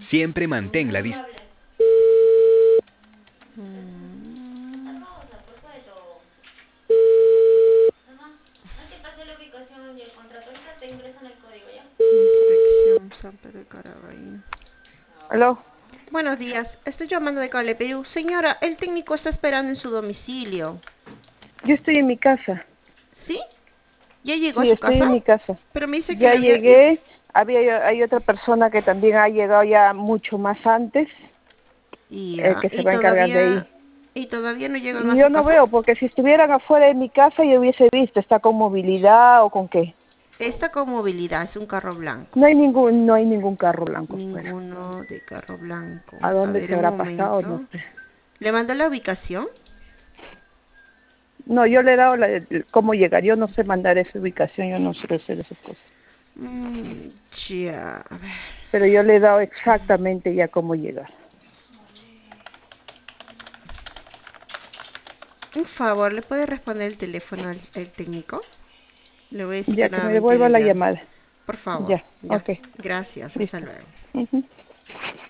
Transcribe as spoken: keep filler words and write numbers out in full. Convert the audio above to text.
Siempre mantén la distancia. Inspección San Pedro de Caraballo. ¿Aló? Buenos días, estoy llamando de Cable Perú. Señora, el técnico está esperando en su domicilio. Yo estoy en mi casa. ¿Sí? ¿Ya llegó a Sí, su estoy casa? en mi casa. Pero me dice que Ya le había... llegué. Había, hay otra persona que también ha llegado ya mucho más antes, Y, eh, ah, que se y va a encargar de todavía... ahí. ¿Y todavía no llegan a Y yo su no casa? veo, porque si estuvieran afuera de mi casa yo hubiese visto, ¿está con movilidad o con qué? Está con movilidad, es un carro blanco. No hay ningún, no hay ningún carro blanco afuera. Ninguno de carro blanco. ¿A A dónde ver, se un habrá pasado? No momento. sé. ¿Le mandó la ubicación? No, yo le he dado la, cómo llegar. Yo no sé mandar esa ubicación, yo no sé hacer esas cosas. Mm, ya, a ver. Pero yo le he dado exactamente ya cómo llegar. Un favor, ¿le puede responder el teléfono al, al técnico? Le voy a decir Ya que que me nuevamente devuelva le la llame. llamada. Por favor, Ya, ya. ok, Gracias, hasta listo. luego. Ujú.